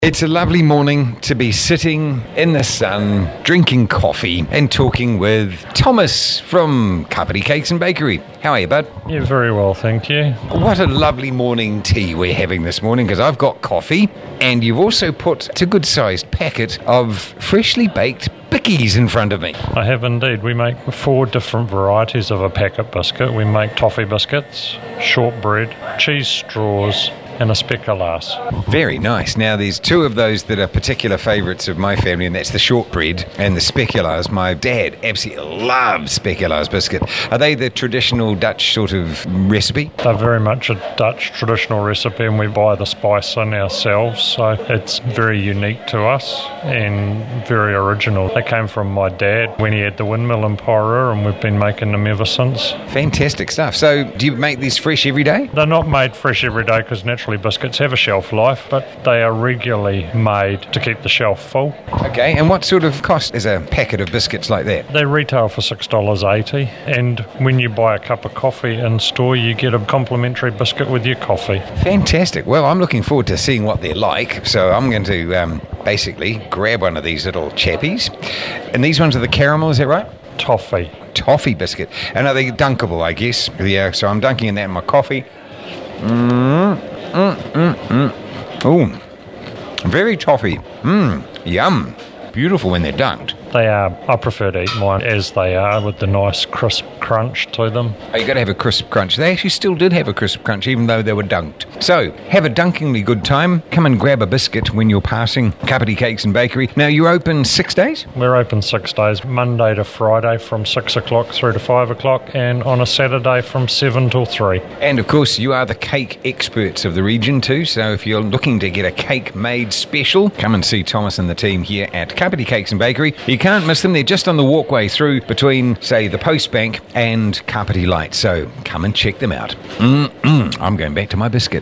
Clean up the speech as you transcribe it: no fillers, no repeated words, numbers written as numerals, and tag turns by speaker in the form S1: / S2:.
S1: It's a lovely morning to be sitting in the sun, drinking coffee and talking with Thomas from Kapiti Cakes and Bakery. How are you, bud?
S2: Yeah, very well, thank you.
S1: What a lovely morning tea we're having this morning, because I've got coffee and you've also put a good-sized packet of freshly baked bickies in front of me.
S2: I have indeed. We make 4 different varieties of a packet biscuit. We make toffee biscuits, shortbread, cheese straws, and a speculoos.
S1: Very nice. Now, there's 2 of those that are particular favourites of my family, and that's the shortbread and the speculoos. My dad absolutely loves speculoos biscuit. Are they the traditional Dutch sort of recipe?
S2: They're very much a Dutch traditional recipe, and we buy the spice in ourselves, so it's very unique to us and very original. They came from my dad when he had the windmill in Porora, and we've been making them ever since.
S1: Fantastic stuff. So, do you make these fresh every day?
S2: They're not made fresh every day because naturally biscuits have a shelf life, but they are regularly made to keep the shelf full.
S1: Okay, and what sort of cost is a packet of biscuits like that?
S2: They retail for $6.80, and when you buy a cup of coffee in store, you get a complimentary biscuit with your coffee.
S1: Fantastic. Well, I'm looking forward to seeing what they're like, so I'm going to basically grab one of these little chappies. And these ones are the caramel, is that right?
S2: Toffee
S1: biscuit. And are they dunkable, I guess? Yeah, so I'm dunking in that in my coffee. Oh, very toffee. Yum. Beautiful when they're dunked.
S2: They are. I prefer to eat mine as they are, with the nice crisp crunch to them.
S1: Oh, you got to have a crisp crunch. They actually still did have a crisp crunch, even though they were dunked. So, have a dunkingly good time. Come and grab a biscuit when you're passing Kapiti Cakes and Bakery. Now, you're open 6 days?
S2: We're open 6 days, Monday to Friday from 6 o'clock through to 5 o'clock, and on a Saturday from 7 till 3.
S1: And, of course, you are the cake experts of the region too, so if you're looking to get a cake made special, come and see Thomas and the team here at Kapiti Cakes and Bakery. You can't miss them. They're just on the walkway through between, say, the Post Bank and Kapiti Light. So come and check them out. I'm going back to my biscuit.